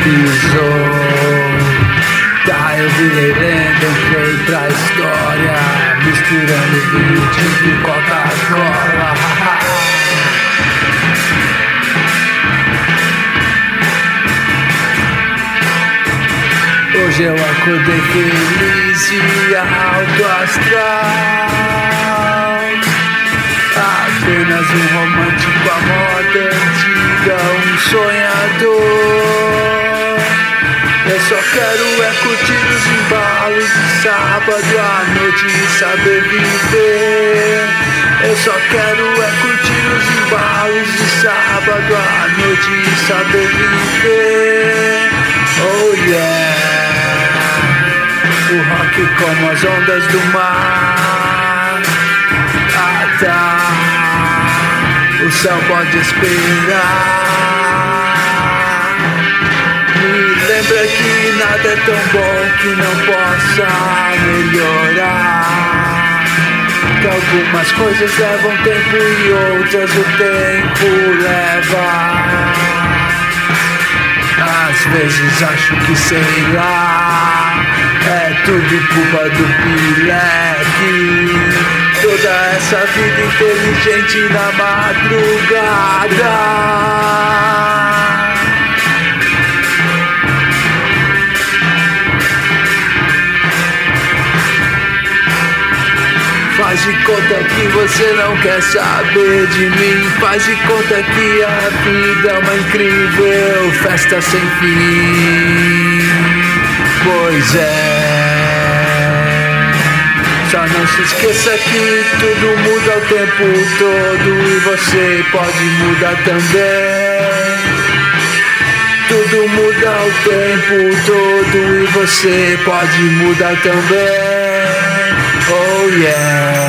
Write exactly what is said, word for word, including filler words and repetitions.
pisou. Tá, eu virei lenda, entrei pra história, misturando vídeo de Coca-Cola. Hoje eu acordei feliz e alto astral. Apenas um romântico à moda antiga, um sonhador. Eu só quero é curtir os embalos de sábado à noite e saber viver. Eu só quero é curtir os embalos de sábado à noite e saber viver. Oh yeah, o rock como as ondas do mar. Ah tá, o céu pode esperar. Me lembra que nada é tão bom que não possa melhorar. Que algumas coisas levam tempo e outras o tempo leva. Às vezes acho que sei lá, é tudo culpa do pileque. Toda essa vida inteligente na madrugada. Faz de conta que você não quer saber de mim. Faz de conta que a vida é uma incrível festa sem fim. Pois é, só não se esqueça que tudo muda o tempo todo e você pode mudar também. Tudo muda o tempo todo e você pode mudar também. Oh yeah.